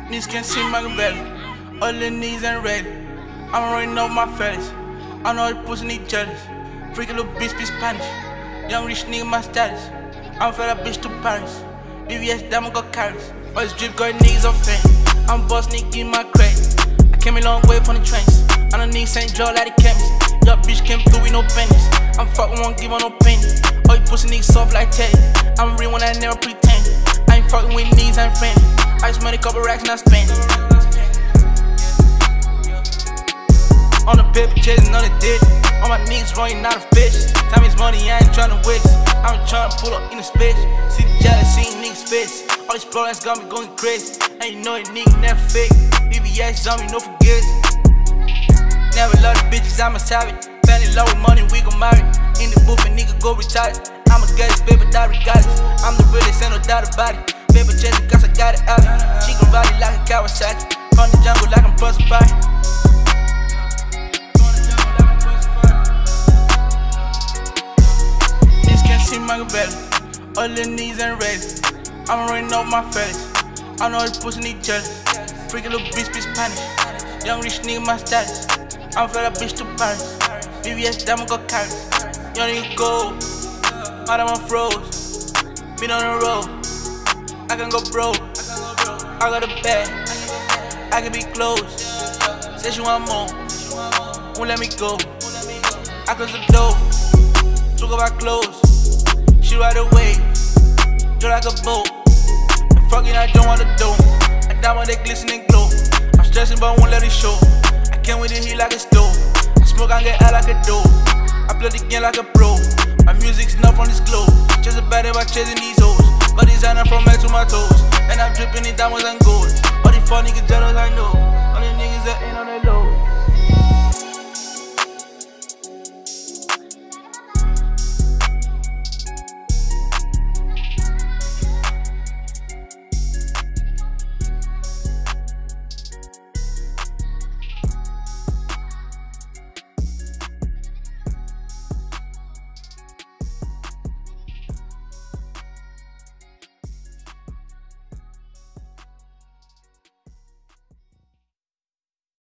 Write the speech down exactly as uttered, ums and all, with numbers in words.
Niggas can't see my belly. All the knees ain't ready. I'm running up my fellas. I know the pussy need jealous. Freaky little bitch be Spanish. Young rich nigga my status. I'm fed up bitch to Paris. B V S diamond got carries. All this drip got niggas on fame. I'm boss nigga in my credit. I came a long way from the trains. I don't need Saint Joe like the chemist. Your bitch came through with no pennies. I'm fucking won't give her no penny. All you pussy niggas soft like Teddy. I'm real when I never pretend. I ain't fucking with niggas, I'm friendly. I just made a couple racks and I spend it. On the paper chasing on the dick. All my niggas running out of fish. Time is money, I ain't tryna waste. I'm tryna pull up in the space. See the jealousy in niggas' face. All these problems got me going crazy. And you know that nigga never fake. B V S on me, no forget. Never love the bitches, I'm a savage. Family love with money, we gon' marry. In the booth and nigga go retarded. I'ma get this paper die regardless. I'm the realest, ain't no doubt about it. Paper chasing cause I got it out. She gon' ride it like a Kawasaki. From the jungle like I'm Pussified. Niggas can't see my belly. All the knees ain't ready. I'm running up my fellas. I know the pussy need jealous. Freaky little bitch be Spanish. Young rich nigga my status. I'm fed up bitch to Paris. B V S diamond got carries. Young nigga gold. Madam I'm froze. Been on the road. I can go broke. I got a bag. I can be close. Say she want more. Won't let me go. I close the door. Took off my clothes. She ride away. Just like a boat. And fucking I don't wanna do. I diamond they glisten and glow. I'm stressing but I won't let it show. I can't with the heat like a stove. I smoke and get out like a dough. I play the game like a pro. My music's not from this globe. Just a bad about chasing these hoes. Got designer from head to my toes. And I'm dripping in diamonds and gold. All these fun niggas jealous I know.